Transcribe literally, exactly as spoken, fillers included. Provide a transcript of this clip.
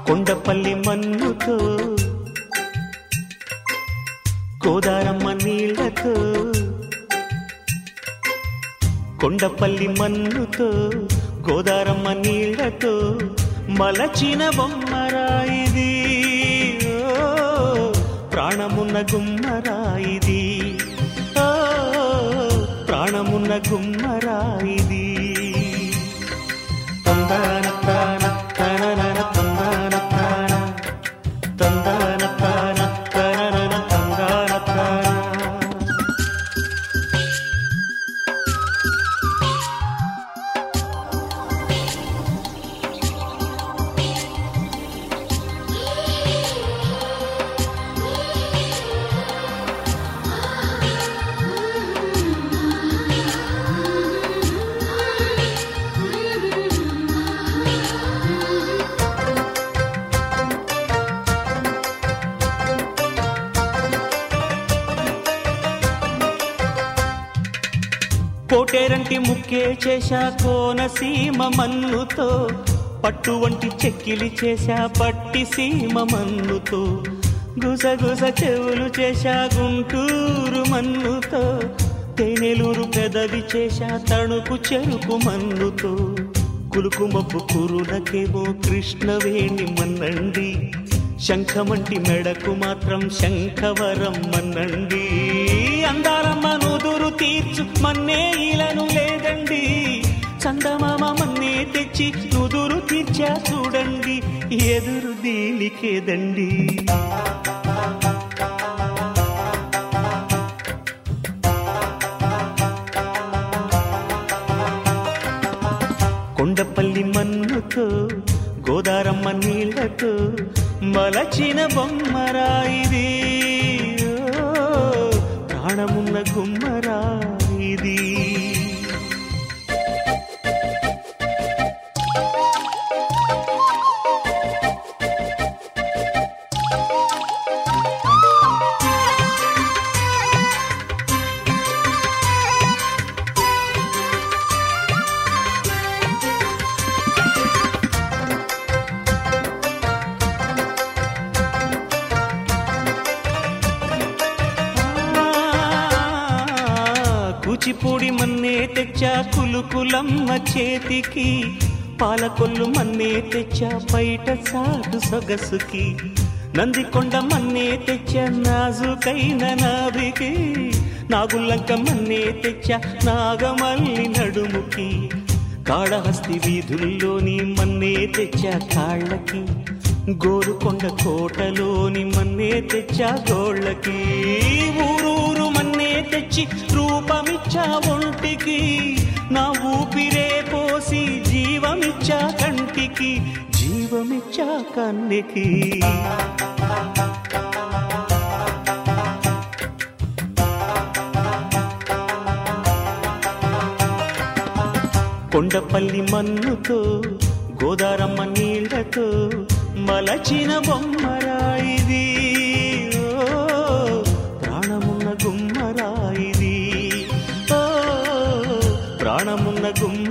కొండపల్లి మన్నుతో గోదారమ్మ నీళ్లతో కొండపల్లి మన్నుతో గోదారమ్మ నీళ్లతో మలచిన బొమ్మరాయిది ప్రాణమున్న గుమ్మరాయిది ప్రాణమున్న గుమ్మరాయిది తందాన తాన తనన తందాన తాన తందాన తాన తనన తందాన తాన. కోటేరంటి ముక్కే చేశా కోనసీమ మన్నుతో పట్టు వంటి చెక్కిలి చేశా పట్టి సీమ మన్నుతో గుసగుస చెవులు చేశా గుంటూరు మన్నుతో తేనెలూరు పెదవి చేశా తణుకు చెరుకు మన్నుతో కులుకు మబ్బు కురులకేమో కృష్ణవేణి మన్నండి శంఖమంటి మెడకు మాత్రం శంఖవరం మన్నండి అందారమ్మ నుదురు తీర్చు మన్నే ఇలను లేదండి చందమామ మన్నే తెచ్చి నుదురు తీర్చా చూడండి ఎదురు దీనికేదండి. కొండపల్లి మన్నుతో గోదారమ్మ నీళ్లతో మలచిన బొమ్మరాయిది ప్రాణమున్న గుమ్మరాయిది. కూచిపూడి మన్నే తెచ్చా కులుకులమ్మ చేతికి పాలకొల్లు మన్నే తెచ్చా బయట సాటు సొగసుకి నందికొండ మన్నే తెచ్చా నాజుకైన నాభికి నాగుల్లంక మన్నే తెచ్చా నాగమల్లి నడుముకి కాళహస్తి వీధుల్లోని మన్నే తెచ్చా కాళ్ళకి గోరుకొండ కోటలోని మన్నే తెచ్చా గోళ్ళకి ఊరూరు మన్నే తెచ్చి రూపమిచ్చా ఒంటికి నా ఊపిరే పోసి జీవమిచ్చా కంటికి జీవమిచ్చా కన్నికి. కొండపల్లి మన్నుతో గోదారమ్మ నీళ్లతో మలచిన బొమ్మరాయిది ప్రాణమున్న గుమ్మరాయిది ప్రాణమున్న గుమ్మ